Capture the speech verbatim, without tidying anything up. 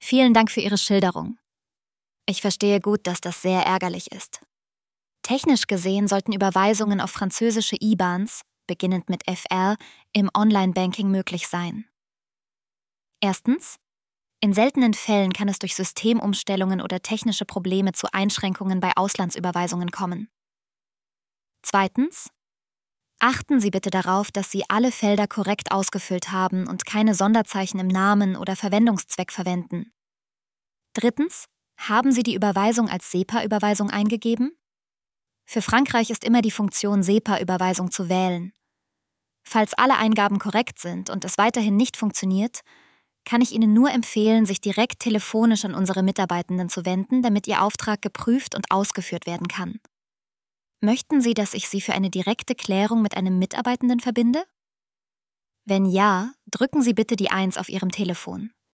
Vielen Dank für Ihre Schilderung. Ich verstehe gut, dass das sehr ärgerlich ist. Technisch gesehen sollten Überweisungen auf französische I B A Ns, beginnend mit F R, im Online-Banking möglich sein. Erstens: In seltenen Fällen kann es durch Systemumstellungen oder technische Probleme zu Einschränkungen bei Auslandsüberweisungen kommen. Zweitens: Achten Sie bitte darauf, dass Sie alle Felder korrekt ausgefüllt haben und keine Sonderzeichen im Namen oder Verwendungszweck verwenden. Drittens: Haben Sie die Überweisung als SEPA-Überweisung eingegeben? Für Frankreich ist immer die Funktion SEPA-Überweisung zu wählen. Falls alle Eingaben korrekt sind und es weiterhin nicht funktioniert, kann ich Ihnen nur empfehlen, sich direkt telefonisch an unsere Mitarbeitenden zu wenden, damit Ihr Auftrag geprüft und ausgeführt werden kann. Möchten Sie, dass ich Sie für eine direkte Klärung mit einem Mitarbeitenden verbinde? Wenn ja, drücken Sie bitte die eins auf Ihrem Telefon.